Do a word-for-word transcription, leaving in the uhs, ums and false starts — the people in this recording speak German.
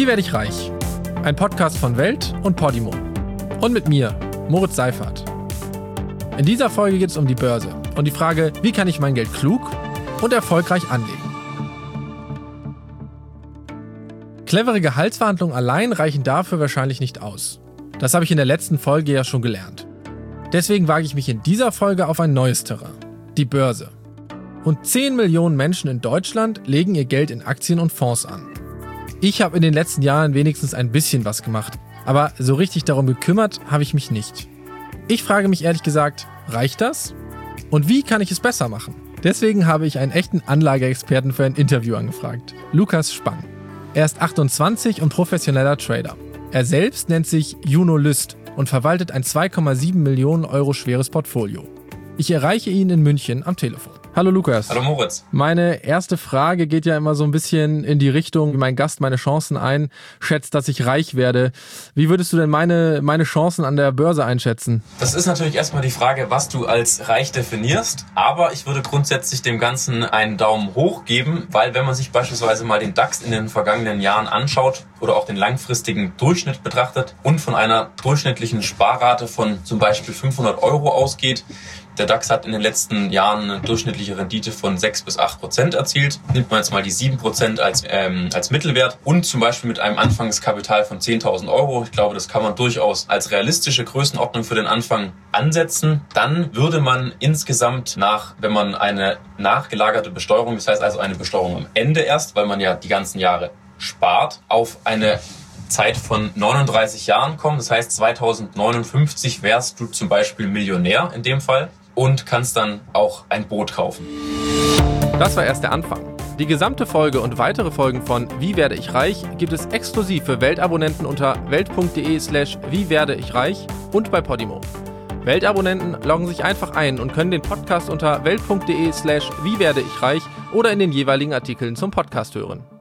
Wie werde ich reich? Ein Podcast von Welt und Podimo. Und mit mir, Moritz Seifert. In dieser Folge geht es um die Börse und die Frage, wie kann ich mein Geld klug und erfolgreich anlegen? Clevere Gehaltsverhandlungen allein reichen dafür wahrscheinlich nicht aus. Das habe ich in der letzten Folge ja schon gelernt. Deswegen wage ich mich in dieser Folge auf ein neues Terrain, die Börse. Rund zehn Millionen Menschen in Deutschland legen ihr Geld in Aktien und Fonds an. Ich habe in den letzten Jahren wenigstens ein bisschen was gemacht, aber so richtig darum gekümmert habe ich mich nicht. Ich frage mich ehrlich gesagt, reicht das? Und wie kann ich es besser machen? Deswegen habe ich einen echten Anlageexperten für ein Interview angefragt, Lukas Spang. Er ist achtundzwanzig und professioneller Trader. Er selbst nennt sich Juno Lüst und verwaltet ein zwei Komma sieben Millionen Euro schweres Portfolio. Ich erreiche ihn in München am Telefon. Hallo Lukas. Hallo Moritz. Meine erste Frage geht ja immer so ein bisschen in die Richtung, wie mein Gast meine Chancen einschätzt, dass ich reich werde. Wie würdest du denn meine, meine Chancen an der Börse einschätzen? Das ist natürlich erstmal die Frage, was du als reich definierst. Aber ich würde grundsätzlich dem Ganzen einen Daumen hoch geben, weil wenn man sich beispielsweise mal den DAX in den vergangenen Jahren anschaut oder auch den langfristigen Durchschnitt betrachtet und von einer durchschnittlichen Sparrate von zum Beispiel fünfhundert Euro ausgeht, der DAX hat in den letzten Jahren eine durchschnittliche Rendite von sechs bis acht Prozent erzielt. Nimmt man jetzt mal die sieben Prozent als, ähm, als Mittelwert und zum Beispiel mit einem Anfangskapital von zehntausend Euro. Ich glaube, das kann man durchaus als realistische Größenordnung für den Anfang ansetzen. Dann würde man insgesamt nach, wenn man eine nachgelagerte Besteuerung, das heißt also eine Besteuerung am Ende erst, weil man ja die ganzen Jahre spart, auf eine Zeit von neununddreißig Jahren kommen. Das heißt, zweitausendneunundfünfzig wärst du zum Beispiel Millionär in dem Fall und kannst dann auch ein Boot kaufen. Das war erst der Anfang. Die gesamte Folge und weitere Folgen von Wie werde ich reich gibt es exklusiv für Weltabonnenten unter welt.de slash wie werde ich reich und bei Podimo. Weltabonnenten loggen sich einfach ein und können den Podcast unter welt.de slash wie werde ich reich oder in den jeweiligen Artikeln zum Podcast hören.